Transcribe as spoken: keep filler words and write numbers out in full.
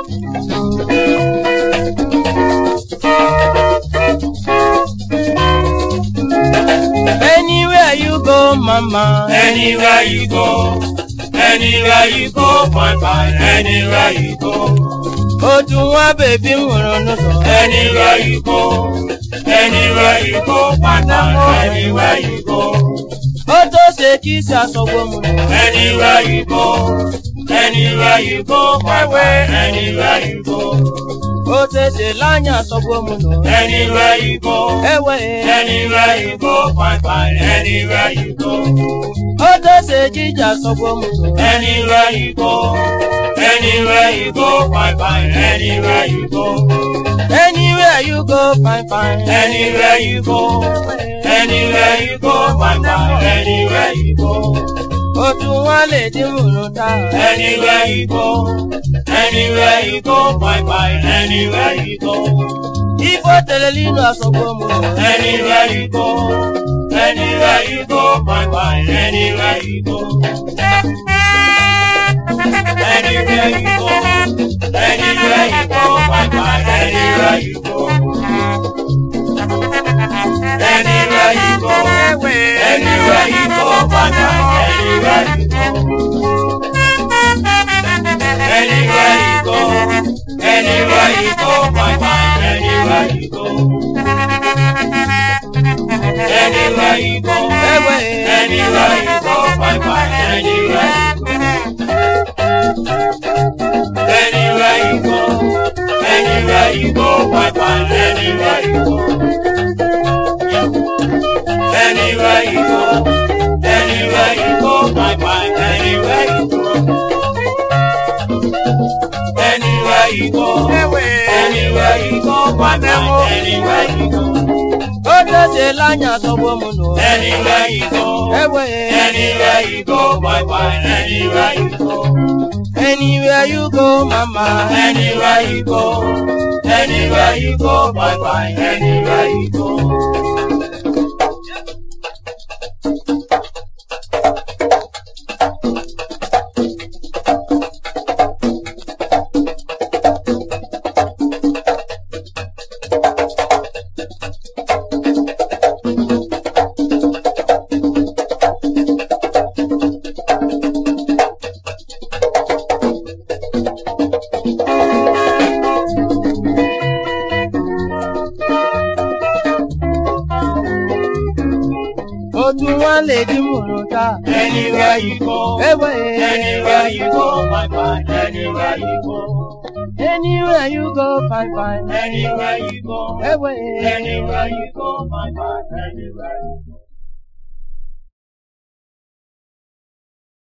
Anywhere you go, mama. Anywhere you go, anywhere you go, fine fine. Anywhere you go. Oh, to one baby, anywhere you go, anywhere you go, fine fine. Anywhere you go. Oh, to say kiss us, anywhere you go, anywhere you go, my way. Anywhere you go. Oh, to say lanya, anywhere you go, anywhere you go, fine fine. Anywhere you go. Oh, to say Jesus, anywhere you go, anywhere you go, fine fine. Anywhere you go. Anywhere you go, fine fine. Anywhere you go, anywhere you go, fine fine. Anywhere you go. Oh, to one lady, anywhere you go, anywhere you go, fine fine. Anywhere you go. If I tell you, anywhere you go, anywhere you go, fine fine. Anywhere you go. Anywhere you go, anywhere you go, fine fine. Anywhere you go. Anywhere you go, anywhere you go, fine fine. Anywhere you go. Anywhere you go, anywhere you go, fine fine. Anywhere you go. Anywhere you go, anywhere you go, fine fine. Anywhere you go. Anywhere you go, anywhere you go, fine fine. Anywhere you go. Anywhere you go, anywhere you go, fine fine. Anywhere you go. Anywhere you go, anywhere you go, fine fine. Anywhere you go. Oh, to say lanya, anywhere you go, anywhere you go, fine fine. Anywhere you go. Anywhere you go, mama. Anywhere you go, anywhere you go, bye bye. Anywhere you go. Oh, to one lady, anywhere you go, anywhere you go, my fine. Anywhere you go, anywhere you go, fine fine. Anywhere you go, Anywhere anywhere you go, my fine. Anywhere you go.